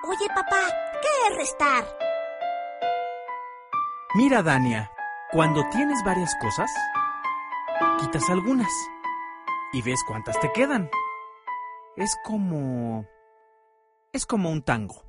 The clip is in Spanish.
Oye, papá, ¿qué es restar? Mira, Dania, cuando tienes varias cosas, quitas algunas y ves cuántas te quedan. Es como un tango.